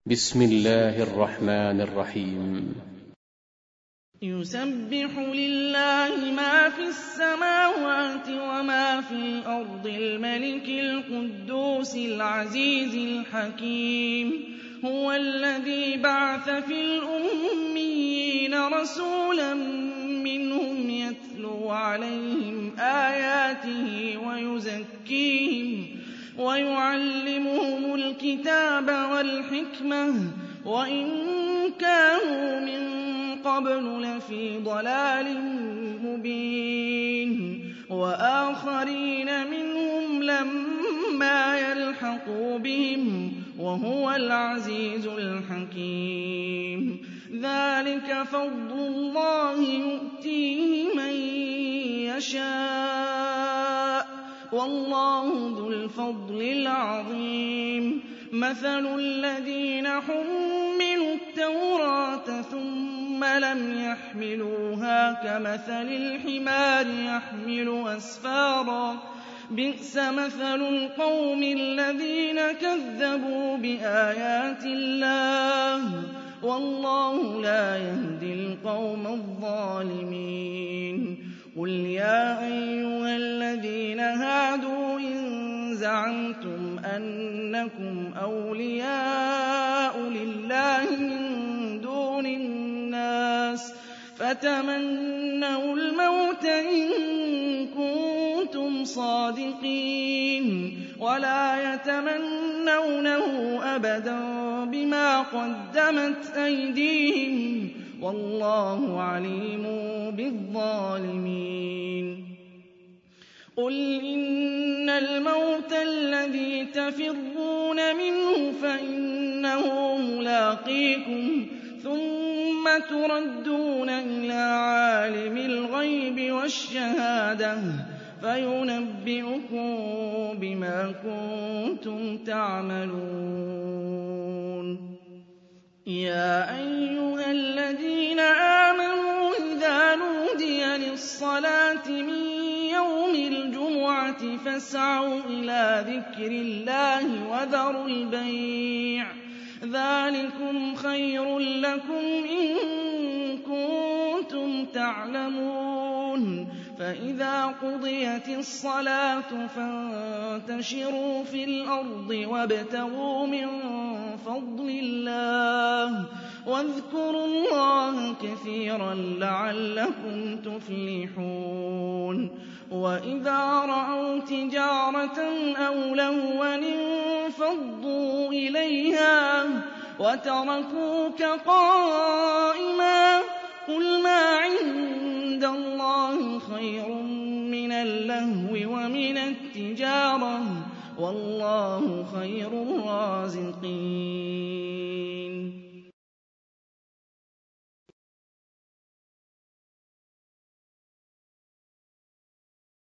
بسم الله الرحمن الرحيم. يسبح لله ما في السماوات وما في الأرض الملك القدوس العزيز الحكيم. هو الذي بعث في الأميين رسولا منهم يتلو عليهم آياته ويزكيهم ويعلمهم الكتاب والحكمة وإن كانوا من قبل لفي ضلال مبين. وآخرين منهم لما يلحقوا بهم وهو العزيز الحكيم. ذلك فضل الله يؤتيه من يشاء والله ذو الفضل العظيم. مثل الذين حملوا التوراة ثم لم يحملوها كمثل الحمار يحمل أسفارا بئس مثل القوم الذين كذبوا بآيات الله والله لا يهدي القوم الظالمين. قل يا أيها الذين هادوا إن زعمتم أنكم أولياء لله من دون الناس فتمنوا الموت إن كنتم صادقين ولا يتمنونه أبدا بما قدمت أيديهم والله عليم بالظالمين. قل إن الموت الذي تفرون منه فإنه ملاقيكم ثم تردون إلى عالم الغيب والشهادة فينبئكم بما كنتم تعملون. يا أيها الذين آمنوا إذا نودي للصلاة من يوم الجمعة فاسعوا إلى ذكر الله وذروا البيع ذلكم خير لكم إن كنتم تعلمون. فإذا قضيت الصلاة فانتشروا في الأرض وابتغوا من فضل الله واذكروا الله كثيرا لعلكم تفلحون. وإذا رأوا تجارة أو لهوا انفضوا إليها وتركوك قائما قل ما عند الله خير من اللهو ومن التجارة والله خير الرازقين.